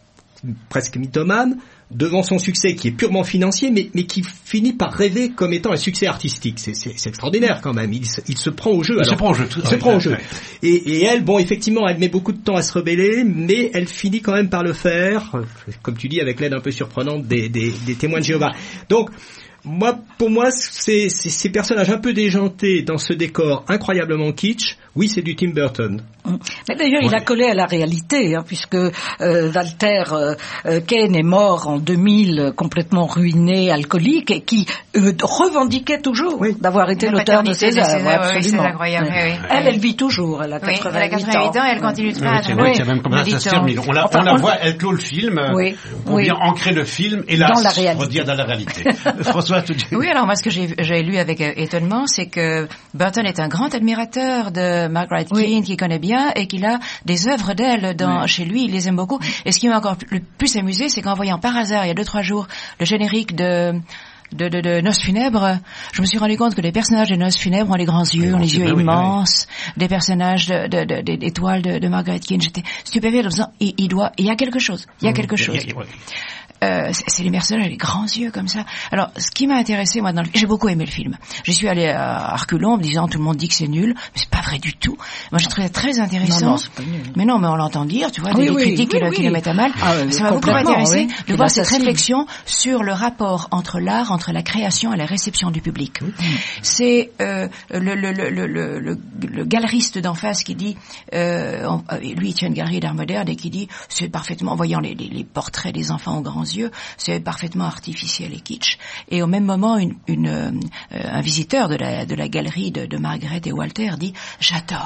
presque mythomane, devant son succès qui est purement financier, mais, mais qui finit par rêver comme étant un succès artistique. C'est, c'est, c'est extraordinaire quand même. Il se, il se prend au jeu. Il alors, se prend au jeu. Tout il se prend au jeu. Et, et elle, bon, effectivement, elle met beaucoup de temps à se rebeller, mais elle finit quand même par le faire, comme tu dis, avec l'aide un peu surprenante des, des, des témoins de Jéhovah. Donc, moi, pour moi, c'est, c'est, ces personnages un peu déjantés dans ce décor incroyablement kitsch, oui, c'est du Tim Burton. Mais d'ailleurs, ouais. il a collé à la réalité, hein, puisque euh, Walter euh, Kane est mort en deux mille, complètement ruiné, alcoolique, et qui euh, revendiquait toujours oui. d'avoir été la l'auteur de ces œuvres. Ouais, oui, c'est incroyable. Oui, oui. Elle, elle vit toujours, elle a oui, quatre-vingt-huit, elle a quatre-vingt-huit ans. ans, elle continue de faire. Oui, c'est vrai, c'est même comme ça, ça se termine. On la, enfin, on la on... voit, elle clôt le film, oui. pour oui. bien ancrer le film, et là, redire dans la réalité. François, tu dis... Oui, alors moi, ce que j'ai, j'ai lu avec euh, étonnement, c'est que Burton est un grand admirateur de Margaret oui. Keane, qu'il connaît bien, et qu'il a des œuvres d'elle dans, oui. chez lui, il les aime beaucoup. Et ce qui m'a encore le plus amusé, c'est qu'en voyant par hasard, il y a deux, trois jours, le générique de de, de, de Noces funèbres, je me suis rendu compte que les personnages de Noces funèbres ont les grands yeux, ont les yeux oui, immenses, oui, oui. Des personnages de, de, de, de, d'étoiles de, de Margaret Keane. J'étais stupéfaite en disant, il, il doit, il y a quelque chose, il y a mmh, quelque chose. Oui. Euh, c'est, c'est les personnages, les grands yeux comme ça. Alors, ce qui m'a intéressé, moi, dans le... j'ai beaucoup aimé le film. Je suis allée à Arculon en me disant, tout le monde dit que c'est nul, mais c'est pas vrai du tout. Moi, j'ai trouvé ça très intéressant. Non, non, c'est pas nul. Mais non, mais on l'entend dire, tu vois, oui, des, oui, critiques oui, qui, oui, le, qui le mettent à mal. Ah, ça m'a beaucoup intéressé oui. de voir cette réflexion sur le rapport entre l'art, entre la création et la réception du public. Oui. C'est euh, le, le, le, le, le, le, le galeriste d'en face qui dit, euh, on, lui, il tient une galerie d'art moderne et qui dit, c'est parfaitement, en voyant les, les, les portraits des enfants aux grands yeux, c'est parfaitement artificiel et kitsch. Et au même moment, une, une, euh, un visiteur de la, de la galerie de, de Margaret et Walter dit « J'adore ».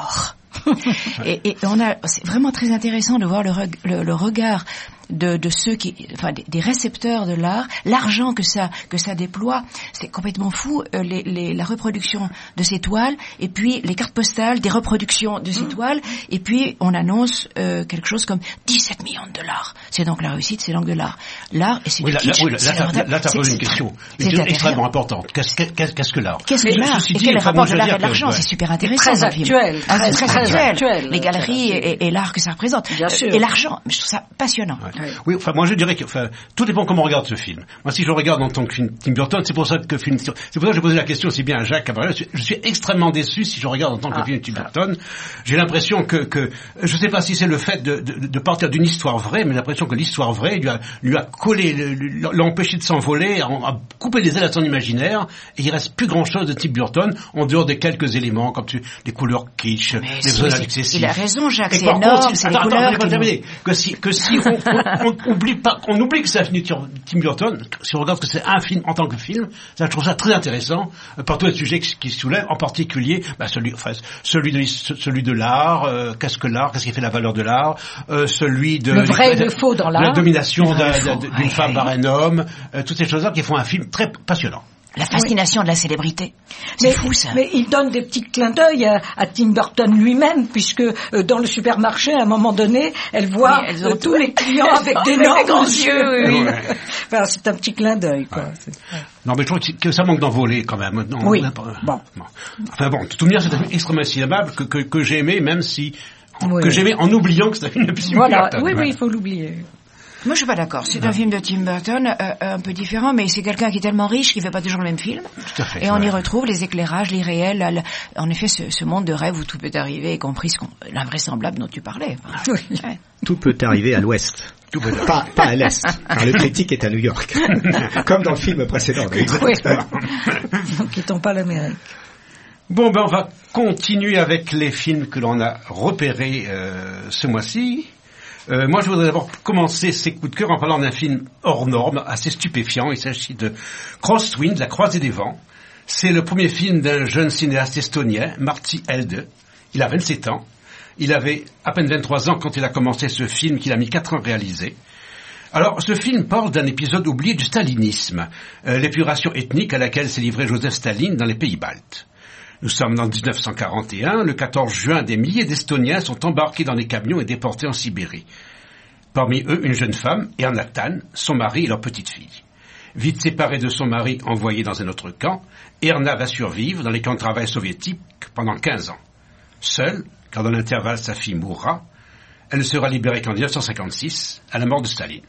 et, et on a, c'est vraiment très intéressant de voir le, reg, le, le regard de, de ceux qui, enfin, des, des récepteurs de l'art, l'argent que ça que ça déploie, c'est complètement fou. Euh, les, les, la reproduction de ces toiles, et puis les cartes postales des reproductions de ces mmh. toiles, et puis on annonce euh, quelque chose comme dix-sept millions de dollars. C'est donc la réussite, c'est donc de l'art. L'art, et c'est oui, du là, kitsch. Là, oui, là, là, là, là t'as posé une question, une question extrêmement importante. Qu'est-ce, qu'est-ce, qu'est-ce que l'art? Qu'est-ce que l'art? Et quel est le rapport de l'art et de l'argent? Ouais. C'est super intéressant. Très actuel. Ah, très, très, très actuel. actuel. Les galeries et, et l'art que ça représente. Bien sûr. Et l'argent, je trouve ça passionnant. Ouais. Oui. oui, enfin moi je dirais que, enfin, tout dépend comment on regarde ce film. Moi, si je le regarde en tant que film Tim Burton, c'est pour ça que film, c'est pour ça que j'ai posé la question aussi bien à Jacques Cabrel. Je suis extrêmement déçu si je regarde en tant que ah, film Tim Burton. J'ai l'impression que, que, je sais pas si c'est le fait de, de, de partir d'une histoire vraie, mais j'ai l'impression que l'histoire vraie lui a, lui a collé, l'a empêché de s'envoler, a, a coupé les ailes à son imaginaire, et il reste plus grand chose de Tim Burton en dehors des quelques éléments comme tu, les couleurs kitsch, mais les personnages excessifs. Il a raison, Jacques, c'est énorme, contre, c'est les couleurs. Attends, qui... que si, que si on, on, on oublie pas, on oublie que c'est un film de Tim Burton, si on regarde que c'est un film en tant que film, ça, je trouve ça très intéressant, euh, par tous les sujets qui, qui se soulèvent, en particulier, bah, celui, enfin, celui de, celui de l'art, euh, qu'est-ce que l'art, qu'est-ce qui fait la valeur de l'art, euh, celui de, le vrai et le faux dans l'art, la domination d'un, d'une ouais, femme ouais. par un homme, euh, toutes ces choses-là qui font un film très passionnant. La fascination oui. de la célébrité. C'est mais, fou, ça. Mais il donne des petits clins d'œil à, à Tim Burton lui-même, puisque euh, dans le supermarché, à un moment donné, elle voit oui, euh, tous les clients avec d'énormes grands yeux. Oui. Ouais. Enfin, c'est un petit clin d'œil, quoi. Ouais. C'est, ouais. Non, mais je trouve que ça manque d'envoler, quand même. Non, oui. Bon. bon. Enfin bon, de toute manière, c'est un film extrêmement aimable que, que, que j'ai aimé, même si... Oui. Que j'ai aimé en oubliant que c'était un film de Tim voilà. Burton. Oui, oui, il faut l'oublier. Moi, je suis pas d'accord. C'est non. un film de Tim Burton, euh, un peu différent, mais c'est quelqu'un qui est tellement riche qu'il fait pas toujours le même film. Tout à fait. Et on ouais. y retrouve les éclairages, l'irréel, la, la, en effet, ce, ce monde de rêve où tout peut arriver, y compris ce qu'on, l'invraisemblable dont tu parlais. Enfin, oui. ouais. Tout peut arriver à l'ouest. Tout peut pas, pas à l'est. Car le critique est à New York. Comme dans le film précédent. Exactement. Donc, quittons pas l'Amérique. Bon, ben, on va continuer avec les films que l'on a repérés euh, ce mois-ci. Euh, moi, je voudrais d'abord commencer ces coups de cœur en parlant d'un film hors norme, assez stupéfiant. Il s'agit de Crosswind, La Croisée des Vents. C'est le premier film d'un jeune cinéaste estonien, Martti Elde. Il a vingt-sept ans. Il avait à peine vingt-trois ans quand il a commencé ce film qu'il a mis quatre ans à réaliser. Alors, ce film parle d'un épisode oublié du stalinisme, euh, l'épuration ethnique à laquelle s'est livré Joseph Staline dans les pays baltes. Nous sommes en dix-neuf cent quarante et un, le quatorze juin, des milliers d'Estoniens sont embarqués dans des camions et déportés en Sibérie. Parmi eux, une jeune femme, Erna Tan, son mari et leur petite fille. Vite séparée de son mari envoyé dans un autre camp, Erna va survivre dans les camps de travail soviétiques pendant quinze ans. Seule, car dans l'intervalle sa fille mourra, elle ne sera libérée qu'en dix-neuf cent cinquante-six, à la mort de Staline.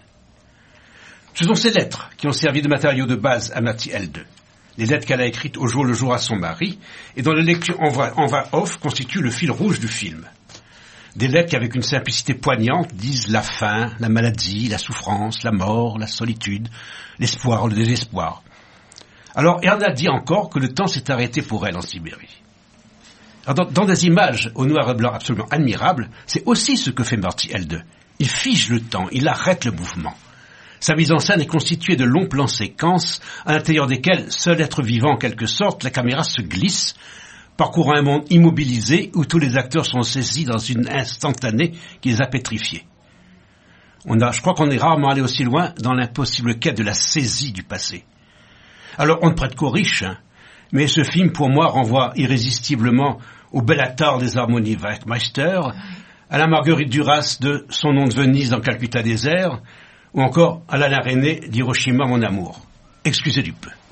Ce sont ces lettres qui ont servi de matériau de base à Martti Elde. Les lettres qu'elle a écrites au jour le jour à son mari, et dont la lecture en voix, en voix off constitue le fil rouge du film. Des lettres qui, avec une simplicité poignante, disent la faim, la maladie, la souffrance, la mort, la solitude, l'espoir, le désespoir. Alors, Erna dit encore que le temps s'est arrêté pour elle en Sibérie. Alors, dans, dans des images au noir et blanc absolument admirables, c'est aussi ce que fait Martti Elde. Il fige le temps, il arrête le mouvement. Sa mise en scène est constituée de longs plans séquences, à l'intérieur desquels, seul être vivant en quelque sorte, la caméra se glisse, parcourant un monde immobilisé où tous les acteurs sont saisis dans une instantanée qui les a pétrifiés. On a, je crois qu'on est rarement allé aussi loin dans l'impossible quête de la saisie du passé. Alors, on ne prête qu'aux riches, hein, mais ce film, pour moi, renvoie irrésistiblement au Bellator des harmonies Werkmeister, à la Marguerite Duras de Son nom de Venise dans Calcutta désert, ou encore à l'Alain René d'Hiroshima, mon amour. excusez du peu.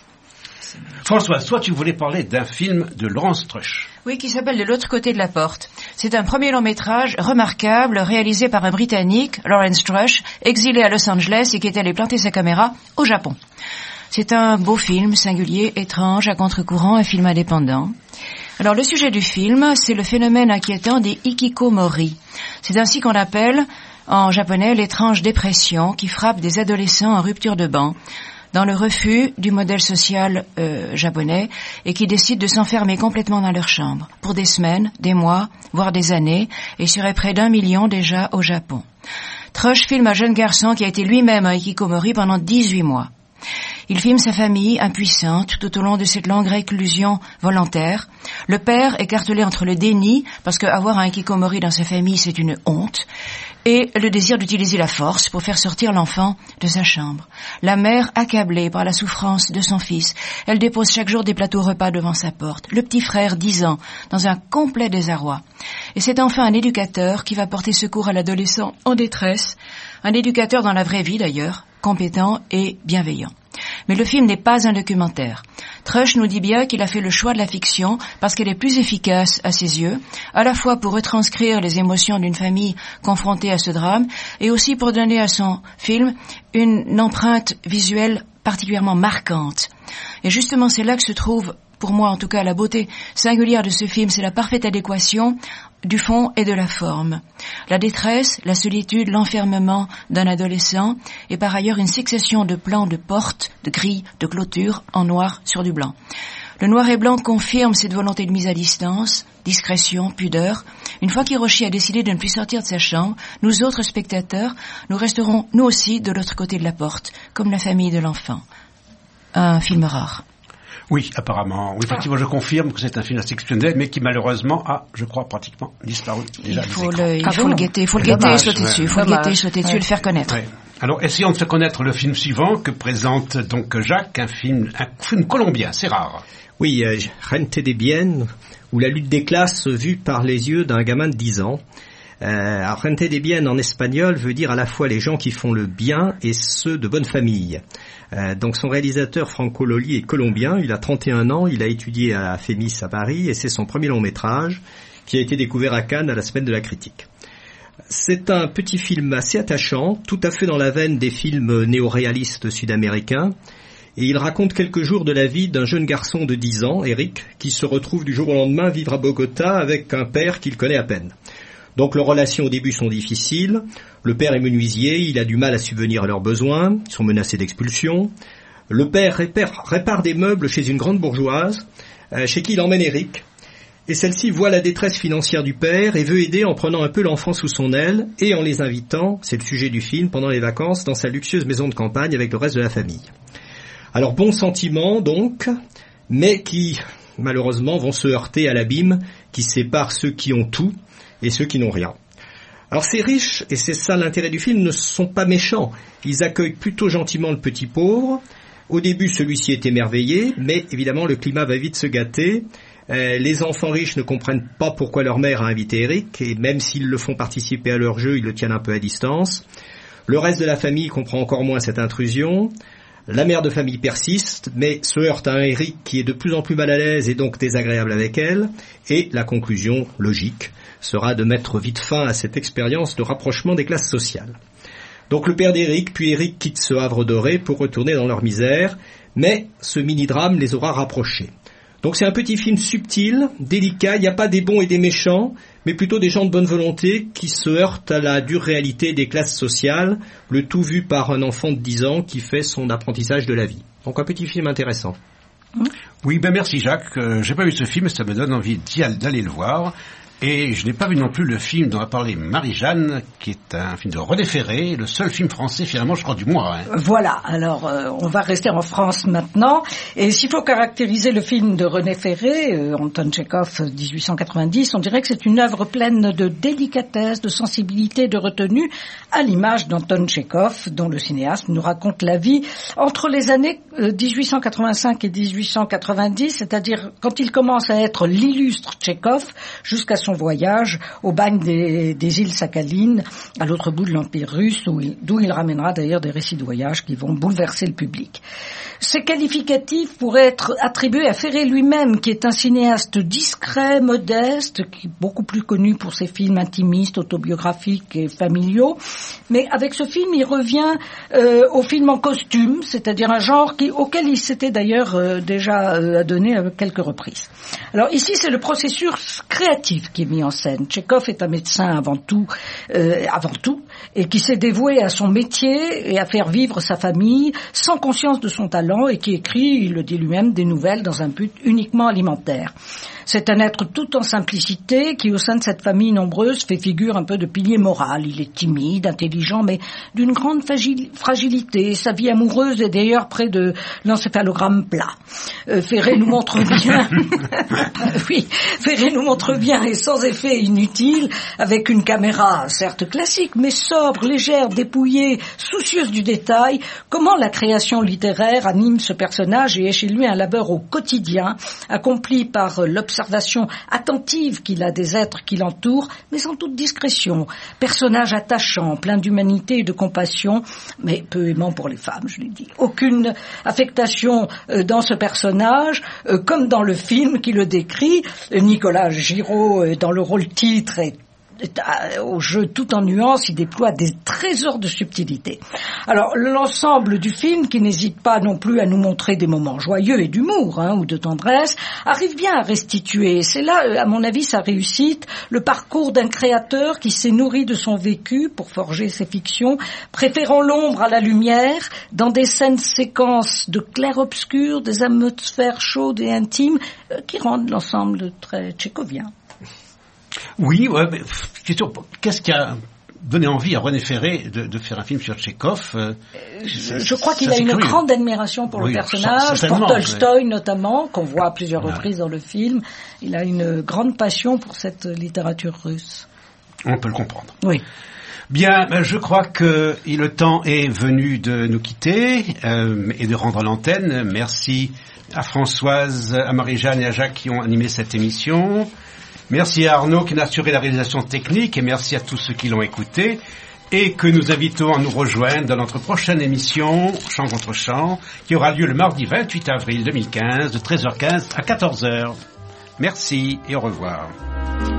François, toi tu voulais parler d'un film de Laurence Strush. Oui, qui s'appelle De l'autre côté de la porte. C'est un premier long métrage remarquable réalisé par un Britannique, Lawrence Strush, exilé à Los Angeles et qui est allé planter sa caméra au Japon. C'est un beau film, singulier, étrange, à contre-courant, un film indépendant. Alors le sujet du film, c'est le phénomène inquiétant des hikikomori. C'est ainsi qu'on appelle en japonais l'étrange dépression qui frappe des adolescents en rupture de ban, dans le refus du modèle social euh, japonais et qui décident de s'enfermer complètement dans leur chambre pour des semaines, des mois, voire des années, et il serait près d'un million déjà au Japon. Strush filme un jeune garçon qui a été lui-même un hikikomori pendant dix-huit mois. Il filme sa famille impuissante tout au long de cette longue réclusion volontaire. Le père écartelé entre le déni, parce qu'avoir un hikikomori dans sa famille c'est une honte, et le désir d'utiliser la force pour faire sortir l'enfant de sa chambre. La mère accablée par la souffrance de son fils, elle dépose chaque jour des plateaux repas devant sa porte. Le petit frère, dix ans, dans un complet désarroi. Et c'est enfin un éducateur qui va porter secours à l'adolescent en détresse, un éducateur dans la vraie vie d'ailleurs, compétent et bienveillant. Mais le film n'est pas un documentaire. Strush nous dit bien qu'il a fait le choix de la fiction parce qu'elle est plus efficace à ses yeux, à la fois pour retranscrire les émotions d'une famille confrontée à ce drame et aussi pour donner à son film une empreinte visuelle particulièrement marquante. Et justement, c'est là que se trouve, pour moi en tout cas, la beauté singulière de ce film, c'est la parfaite adéquation du fond et de la forme. La détresse, la solitude, l'enfermement d'un adolescent et par ailleurs une succession de plans de portes, de grilles, de clôtures en noir sur du blanc. Le noir et blanc confirme cette volonté de mise à distance, discrétion, pudeur. Une fois qu'Hiroshi a décidé de ne plus sortir de sa chambre, nous autres spectateurs, nous resterons nous aussi de l'autre côté de la porte, comme la famille de l'enfant. Un film rare. Oui, apparemment. Oui, effectivement, je confirme que c'est un film assez exceptionnel, mais qui malheureusement a, je crois, pratiquement disparu déjà il des faut écrans. le, il Ah faut bon le guetter, il faut le C'est guetter et dommage, sauter ouais. dessus, il faut le Dommage. guetter, sauter dessus et Ouais. le faire connaître. Ouais. Alors, essayons de faire connaître le film suivant que présente donc Jacques, un film, un film colombien, c'est rare. Oui, euh, Gente de Bien, ou la lutte des classes vue par les yeux d'un gamin de dix ans. Euh, alors, Gente de Bien en espagnol veut dire à la fois les gens qui font le bien et ceux de bonne famille. Euh, donc son réalisateur Franco Loli est colombien, il a trente et un ans, il a étudié à Fémis à Paris et c'est son premier long métrage qui a été découvert à Cannes à la Semaine de la Critique. C'est un petit film assez attachant, tout à fait dans la veine des films néo-réalistes sud-américains. Et il raconte quelques jours de la vie d'un jeune garçon de dix ans, Eric, qui se retrouve du jour au lendemain vivre à Bogota avec un père qu'il connaît à peine. Donc leurs relations au début sont difficiles. Le père est menuisier, il a du mal à subvenir à leurs besoins, ils sont menacés d'expulsion. Le père répare, répare des meubles chez une grande bourgeoise, euh, chez qui il emmène Eric. Et celle-ci voit la détresse financière du père et veut aider en prenant un peu l'enfant sous son aile et en les invitant, c'est le sujet du film, pendant les vacances, dans sa luxueuse maison de campagne avec le reste de la famille. Alors bons sentiments donc, mais qui malheureusement vont se heurter à l'abîme qui sépare ceux qui ont tout et ceux qui n'ont rien. Alors ces riches, et c'est ça l'intérêt du film, ne sont pas méchants. Ils accueillent plutôt gentiment le petit pauvre. Au début, celui-ci est émerveillé, mais évidemment le climat va vite se gâter. Euh, les enfants riches ne comprennent pas pourquoi leur mère a invité Eric, et même s'ils le font participer à leur jeu, ils le tiennent un peu à distance. Le reste de la famille comprend encore moins cette intrusion. La mère de famille persiste, mais se heurte à un Eric qui est de plus en plus mal à l'aise et donc désagréable avec elle. Et la conclusion logique sera de mettre vite fin à cette expérience de rapprochement des classes sociales. Donc le père d'Eric, puis Eric quitte ce havre doré pour retourner dans leur misère, mais ce mini-drame les aura rapprochés. Donc c'est un petit film subtil, délicat, il n'y a pas des bons et des méchants, mais plutôt des gens de bonne volonté qui se heurtent à la dure réalité des classes sociales, le tout vu par un enfant de dix ans qui fait son apprentissage de la vie. Donc un petit film intéressant. Oui, ben merci Jacques, euh, j'ai pas vu ce film, ça me donne envie d'y aller, d'aller le voir. Et je n'ai pas vu non plus le film dont a parlé Marie-Jeanne, qui est un film de René Ferré, le seul film français finalement, je crois, du mois. Hein. Voilà, alors euh, on va rester en France maintenant. Et s'il faut caractériser le film de René Ferré, euh, Anton Tchekhov, dix-huit cent quatre-vingt-dix, on dirait que c'est une œuvre pleine de délicatesse, de sensibilité, de retenue, à l'image d'Anton Tchekhov, dont le cinéaste nous raconte la vie entre les années euh, dix-huit cent quatre-vingt-cinq et dix-huit cent quatre-vingt-dix, c'est-à-dire quand il commence à être l'illustre Tchekhov, jusqu'à son voyage au bagne des, des îles Sakhalines, à l'autre bout de l'Empire russe, d'où il, d'où il ramènera d'ailleurs des récits de voyage qui vont bouleverser le public. Ces qualificatifs pourraient être attribués à Ferré lui-même, qui est un cinéaste discret, modeste, qui est beaucoup plus connu pour ses films intimistes, autobiographiques et familiaux. Mais avec ce film, il revient euh, au film en costume, c'est-à-dire un genre qui, auquel il s'était d'ailleurs euh, déjà euh, adonné à quelques reprises. Alors ici, c'est le processus créatif qui est mis en scène. Tchekhov est un médecin avant tout, euh, avant tout, et qui s'est dévoué à son métier et à faire vivre sa famille sans conscience de son talent, et qui écrit, il le dit lui-même, des nouvelles dans un but uniquement alimentaire. C'est un être tout en simplicité qui, au sein de cette famille nombreuse, fait figure un peu de pilier moral. Il est timide, intelligent, mais d'une grande fragilité. Sa vie amoureuse est d'ailleurs près de l'encéphalogramme plat. Euh, Ferré nous montre bien, oui, Ferré nous montre bien et sans effet inutile, avec une caméra certes classique, mais sobre, légère, dépouillée, soucieuse du détail, comment la création littéraire anime ce personnage et est chez lui un labeur au quotidien, accompli par l'observation attentive qu'il a des êtres qui l'entourent, mais en toute discrétion. Personnage attachant, plein d'humanité et de compassion, mais peu aimant pour les femmes, je l'ai dit. Aucune affectation euh, dans ce personnage, euh, comme dans le film qui le décrit. Nicolas Giraud, euh, dans le rôle titre, est au jeu tout en nuances, il déploie des trésors de subtilité. Alors, l'ensemble du film, qui n'hésite pas non plus à nous montrer des moments joyeux et d'humour, hein, ou de tendresse, arrive bien à restituer, c'est là, à mon avis, sa réussite, le parcours d'un créateur qui s'est nourri de son vécu pour forger ses fictions, préférant l'ombre à la lumière, dans des scènes séquences de clair-obscur, des atmosphères chaudes et intimes, euh, qui rendent l'ensemble très tchécovien. Oui, ouais, mais question, qu'est-ce qui a donné envie à René Ferré de, de faire un film sur Tchekhov? euh, je, je crois qu'il a une curieux. grande admiration pour oui, le personnage, pour Tolstoï ouais. notamment, qu'on voit à plusieurs ouais. reprises dans le film. Il a une grande passion pour cette littérature russe. On peut le comprendre. Oui. Bien, je crois que le temps est venu de nous quitter euh, et de rendre l'antenne. Merci à Françoise, à Marie-Jeanne et à Jacques qui ont animé cette émission. Merci à Arnaud qui a assuré la réalisation technique et merci à tous ceux qui l'ont écouté et que nous invitons à nous rejoindre dans notre prochaine émission Chant contre Chant qui aura lieu le mardi vingt-huit avril deux mille quinze de treize heures quinze à quatorze heures. Merci et au revoir.